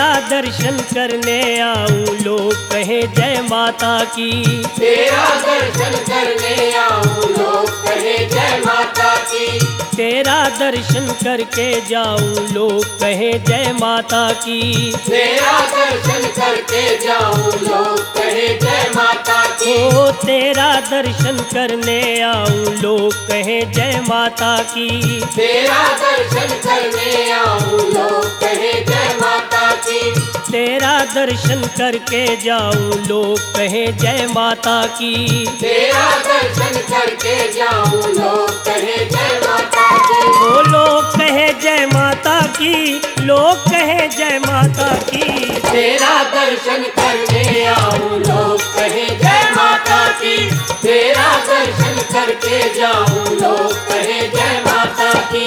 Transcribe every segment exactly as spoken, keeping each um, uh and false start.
दर्शन करने आऊं, लोग कहे जय माता की। तेरा दर्शन करने आऊं, लोग कहे जय माता की। तेरा दर्शन करके जाऊं, लोग कहे जय माता की। तेरा दर्शन करके जाऊं, लोग कहे जय माता की। ओ तेरा दर्शन करने आऊं, लोग कहे जय माता की। तेरा दर्शन करने आऊं, लोग कहे जय माता की। तेरा दर्शन करके जाऊं, लोग कहे जय माता की। तेरा दर्शन करके जाऊं, लोग कहे जय माता की। ओ लोग कहे जय माता की, लोग कहे जय माता की। तेरा दर्शन करने आऊं, लोग कहे जय माता की। तेरा दर्शन करके जाऊं, लोग कहे जय माता की।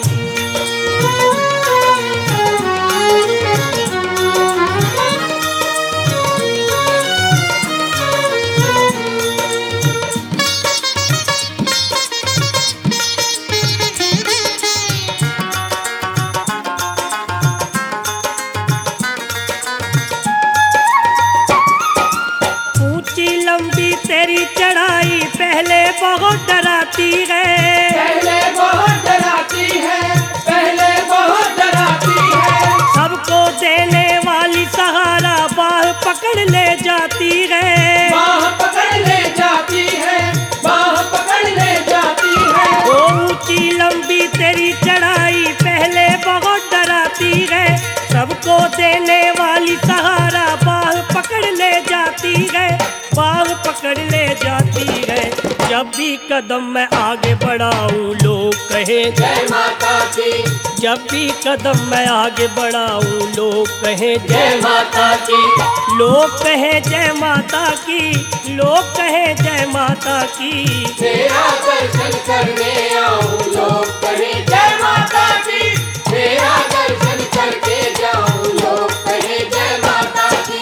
लंबी तेरी चढ़ाई पहले बहुत डराती है। पहले बहुत डराती है, पहले बहुत डराती है। सबको देने वाली सहारा बाह पकड़ ले जाती है। बाह पकड़ ले जाती है, बाह पकड़ ले जाती है। ओ ऊंची लंबी तेरी चढ़ाई पहले बहुत डराती है। सबको देने वाली सहारा बाह पकड़ ले जाती है, बाह पकड़ ले जाती है। जब भी कदम मैं आगे बढ़ाऊं, लोग कहे जय माता की। जब भी कदम मैं आगे बढ़ाऊं, लोग कहे जय माता की। लोग कहे जय माता की, लोग कहे जय माता की। तेरा दर्शन करने आऊं, लोग कहे जय माता की। तेरा दर्शन करके जाऊं, लोग कहे जय माता की।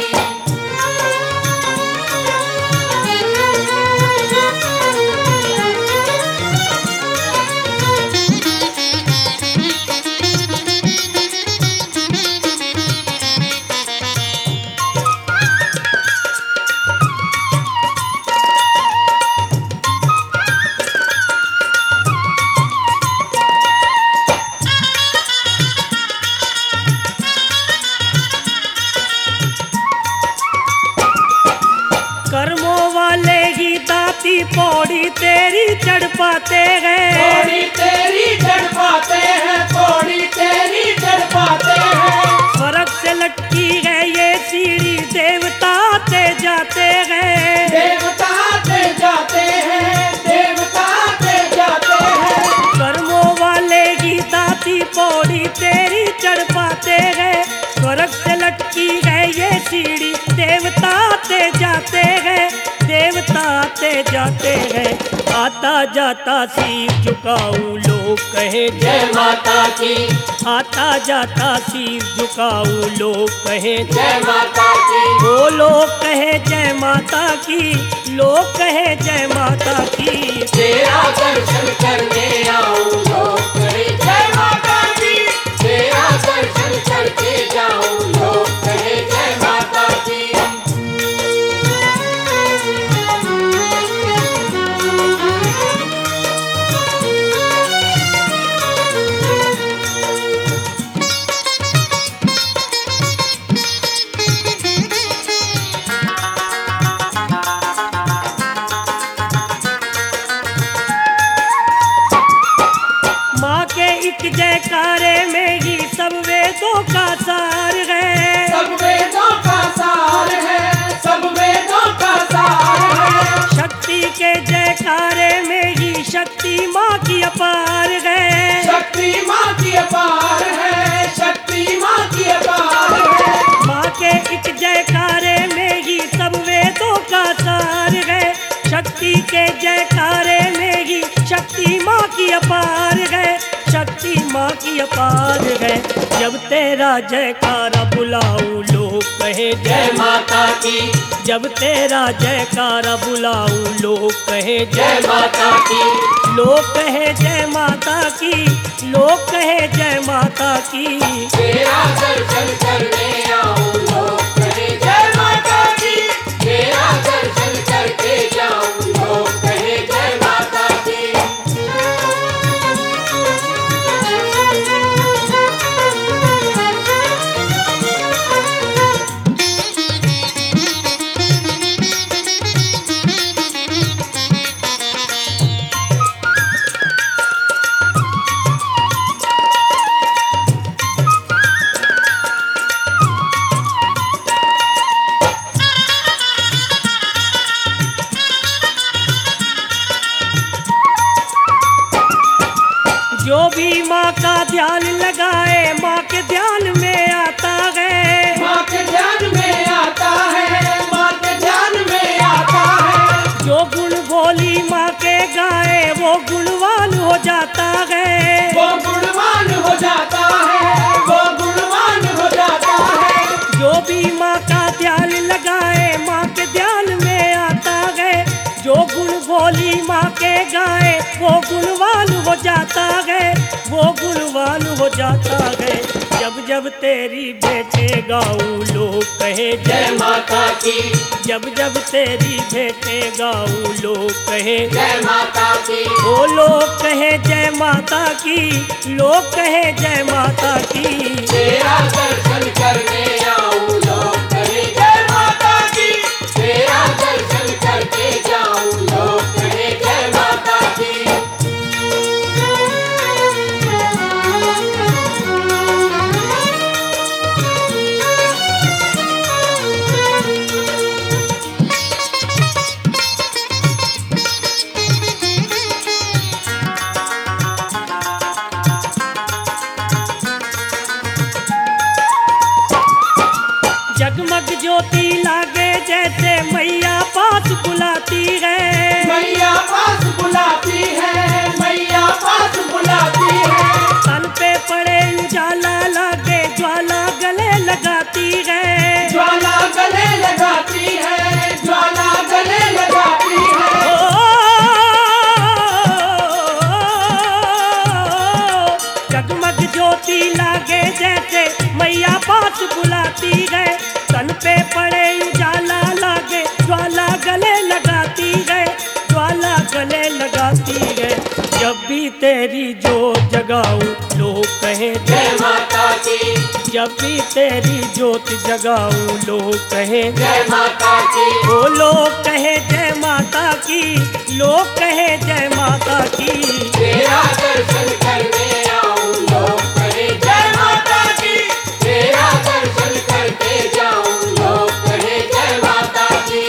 कर्मों वाले ही दाती पौड़ी तेरी चढ़ पाते हैं। पौड़ी तेरी चढ़ पाते हैं, पौड़ी तेरी चढ़ पाते हैं। स्वर्ग से लटकी है ये सीढ़ी, देवता आते जाते हैं। देवता आते जाते हैं, देवता आते जाते हैं। कर्मों वाले ही दाती पौड़ी तेरी चढ़ पाते हैं। स्वर्ग से लटकी है ये सीढ़ी, देवता आते जाते हैं, देवता आते जाते हैं। आता जाता सिर झुकाऊं, लोग कहे जय माता की। आता जाता सिर झुकाऊं, लोग कहे जय माता की। वो लोग कहे जय माता की, लोग कहे जय माता की। तेरा दर्शन करने आऊं, लोग कहे जय माता की। तेरा दर्शन करके जाऊं, लोग कहे जय माता की। माँ के एक जयकारे में ही सब वेदों का सार है। सब वेदों का सार है, सब वेदों का सार है। शक्ति के जयकारे में ही शक्ति माँ की अपार है। शक्ति माँ की अपार है, शक्ति माँ की अपार है। माँ के एक जयकारे में ही सब वेदों का सार है। शक्ति के जयकारे में ही शक्ति माँ की अपार है, शक्ति माँ की अपार है। जब तेरा जयकारा बुलाऊं, लोग कहे जय माता की। जब तेरा जयकारा बुलाऊं, लोग कहे जय माता की। लोग कहे जय माता की, लोग कहे जय माता की। तेरा दर्शन करने आऊं, हो जाता है, वो गुणवान हो जाता है, वो गुणवान हो जाता है। जो भी माँ का ध्यान लगाए माँ के ध्यान में आता है, जो गुण भोली माँ के गाए वो गुणवान हो जाता है, वो गुणवान हो जाता है। जब जब तेरी भेंटे गाऊं लोग कहे जय माता की, जब जब तेरी भेंटे गाऊं लोग कहे जय माता की, वो लोग कहे जय माता की, लोग कहे जय माता की। तेरा दर्शन करने आऊं लोग कहे जय माता की, तेरा दर्शन करके जाऊं लोग कहे जय माता की। जगमग ज्योति लागे जैसे मैया पास बुलाती है, मैया पास बुलाती है, मैया पास बुलाती है। तन पे पड़े उजाला लागे ज्वाला गले लगाती है, ज्वाला गले लगाती है, ज्वाला गले लगाती है। ओ, जगमग ज्योति लागे जैसे मैया पास बुलाती है, तन पे पड़े उजाला लागे ज्वाला गले लगाती है, ज्वाला गले लगाती है। जब भी तेरी जोत जगाऊं लोग कहे जय माता की, जब भी तेरी जोत जगाऊं लोग कहे जय माता की, वो लोग कहे जय माता की, लोग कहे जय माता की। तेरा दर्शन करने आऊं लोग कहे जय माता की, तेरा दर्शन करके जाऊं लोग कहे जय माता की।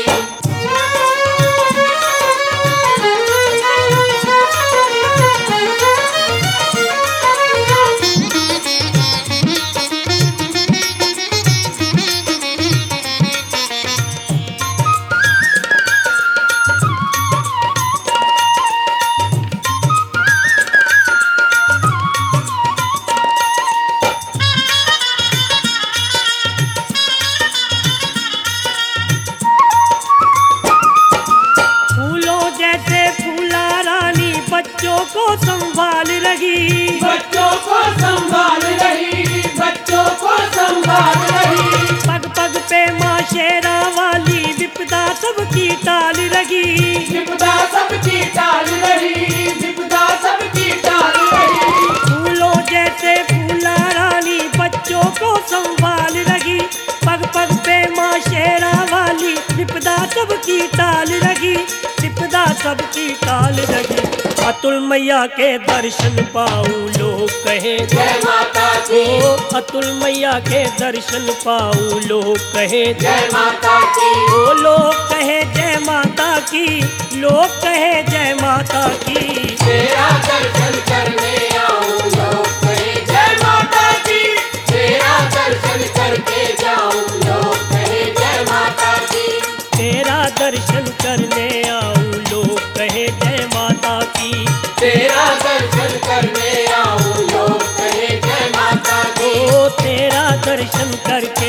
बच्चों को संभाल रही, बच्चों को संभाल रही, बच्चों को संभाल रही। पग पग पे माँ शेरा वाली विपदा सबकी टाल रही, विपदा सबकी टाल रही, विपदा सबकी टाल रही। फूलों जैसे फूला रानी बच्चों को संभाल रही, पग पग पे माँ शेरा वाली विपदा सबकी टाल रही, विपदा सबकी टाल रही। अतुल मैया के दर्शन पाऊं लोग कहे जय माता की, ओ अतुल मैया के दर्शन पाऊं लोग कहे जय माता की, ओ लोग कहे जय माता की, लोग कहे जय माता की। तेरा दर्शन करने आऊं लोग कहे जय माता की, तेरा दर्शन करके जाऊं लोग कहे जय माता की, तेरा दर्शन करने आऊं लोग कहे जय माता की, तेरा दर्शन करने आऊं लोग कहे जय माता की, ओ तेरा दर्शन करके